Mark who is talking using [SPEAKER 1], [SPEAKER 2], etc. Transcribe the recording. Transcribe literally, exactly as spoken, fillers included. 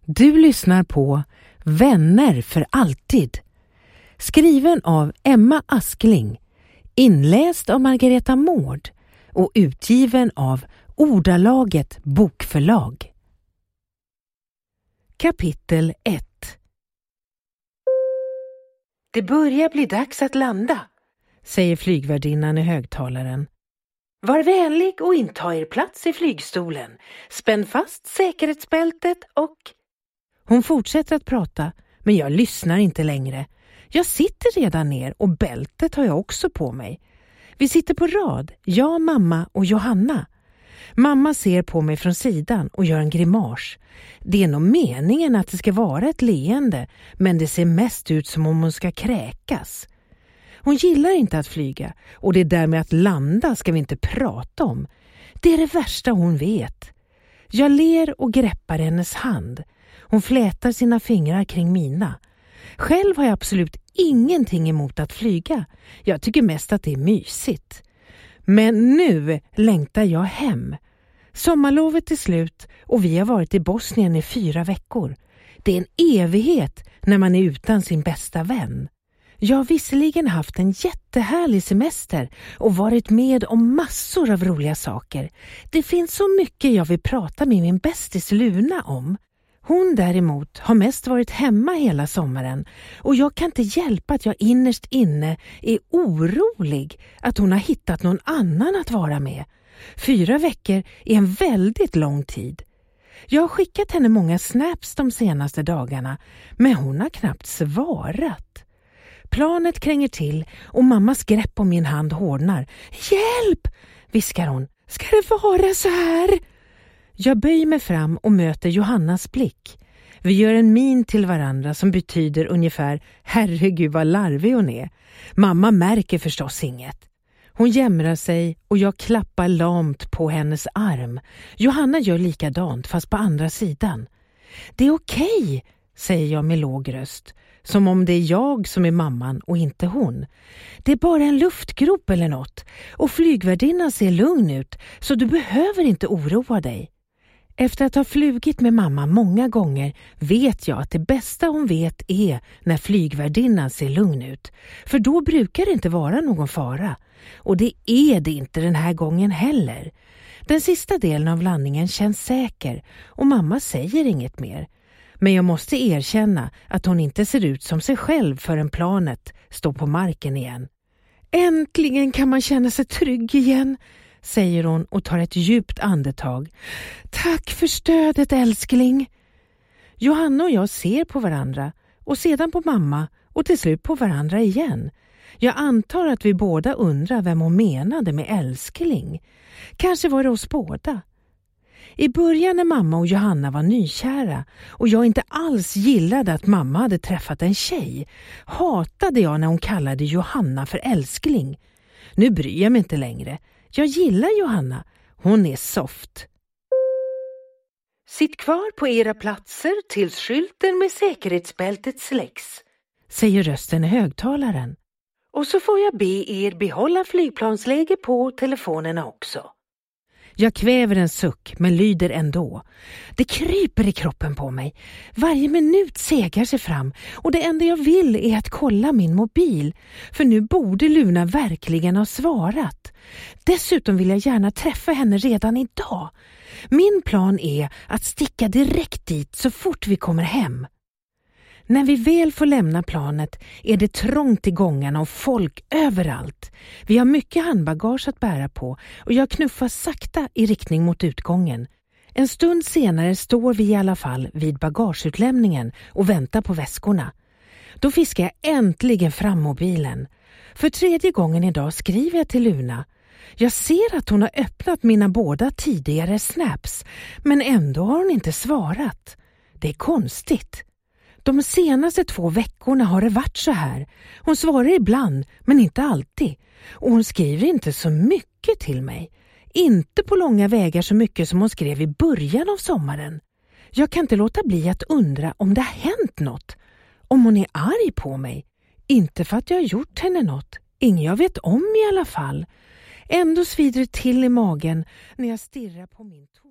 [SPEAKER 1] Du lyssnar på Vänner för alltid. Skriven av Emma Askling, inläst av Margareta Mård och utgiven av Ordalaget bokförlag. Kapitel ett. Det börjar bli dags att landa, säger flygvärdinnan i högtalaren. Var vänlig och inta er plats i flygstolen. Spänn fast säkerhetsbältet och... Hon fortsätter att prata, men jag lyssnar inte längre. Jag sitter redan ner och bältet har jag också på mig. Vi sitter på rad, jag, mamma och Johanna. Mamma ser på mig från sidan och gör en grimas. Det är nog meningen att det ska vara ett leende, men det ser mest ut som om hon ska kräkas. Hon gillar inte att flyga och det där med att landa ska vi inte prata om. Det är det värsta hon vet. Jag ler och greppar hennes hand. Hon flätar sina fingrar kring mina. Själv har jag absolut ingenting emot att flyga. Jag tycker mest att det är mysigt. Men nu längtar jag hem. Sommarlovet är slut och vi har varit i Bosnien i fyra veckor. Det är en evighet när man är utan sin bästa vän. Jag har visserligen haft en jättehärlig semester och varit med om massor av roliga saker. Det finns så mycket jag vill prata med min bästis Luna om. Hon däremot har mest varit hemma hela sommaren och jag kan inte hjälpa att jag innerst inne är orolig att hon har hittat någon annan att vara med. Fyra veckor är en väldigt lång tid. Jag har skickat henne många snaps de senaste dagarna, men hon har knappt svarat. Planet kränger till och mammas grepp om min hand hårdnar. Hjälp, viskar hon. Ska det vara så här? Jag böjer mig fram och möter Johannas blick. Vi gör en min till varandra som betyder ungefär herregud vad larvig hon är. Mamma märker förstås inget. Hon jämrar sig och jag klappar lamt på hennes arm. Johanna gör likadant fast på andra sidan. Det är okej, säger jag med låg röst. Som om det är jag som är mamman och inte hon. Det är bara en luftgrop eller något. Och flygvärdinnan ser lugn ut så du behöver inte oroa dig. Efter att ha flugit med mamma många gånger vet jag att det bästa hon vet är när flygvärdinnan ser lugn ut. För då brukar det inte vara någon fara. Och det är det inte den här gången heller. Den sista delen av landningen känns säker och mamma säger inget mer. Men jag måste erkänna att hon inte ser ut som sig själv förrän planet står på marken igen. Äntligen kan man känna sig trygg igen, säger hon och tar ett djupt andetag. Tack för stödet, älskling. Johanna och jag ser på varandra och sedan på mamma och till slut på varandra igen. Jag antar att vi båda undrar vem hon menade med älskling. Kanske var det oss båda. I början när mamma och Johanna var nykära och jag inte alls gillade att mamma hade träffat en tjej, hatade jag när hon kallade Johanna för älskling. Nu bryr jag mig inte längre. Jag gillar Johanna. Hon är soft. Sitt kvar på era platser tills skylten med säkerhetsbältet släcks, säger rösten i högtalaren. Och så får jag be er behålla flygplansläge på telefonerna också. Jag kväver en suck men lyder ändå. Det kryper i kroppen på mig. Varje minut segar sig fram och det enda jag vill är att kolla min mobil. För nu borde Luna verkligen ha svarat. Dessutom vill jag gärna träffa henne redan idag. Min plan är att sticka direkt dit så fort vi kommer hem. När vi väl får lämna planet är det trångt i gångarna och folk överallt. Vi har mycket handbagage att bära på och jag knuffar sakta i riktning mot utgången. En stund senare står vi i alla fall vid bagageutlämningen och väntar på väskorna. Då fiskar jag äntligen fram mobilen. För tredje gången idag skriver jag till Luna. Jag ser att hon har öppnat mina båda tidigare snaps, men ändå har hon inte svarat. Det är konstigt. De senaste två veckorna har det varit så här. Hon svarar ibland, men inte alltid. Och hon skriver inte så mycket till mig. Inte på långa vägar så mycket som hon skrev i början av sommaren. Jag kan inte låta bli att undra om det har hänt något. Om hon är arg på mig. Inte för att jag har gjort henne något. Ingen jag vet om i alla fall. Ändå svider det till i magen när jag stirrar på min tå.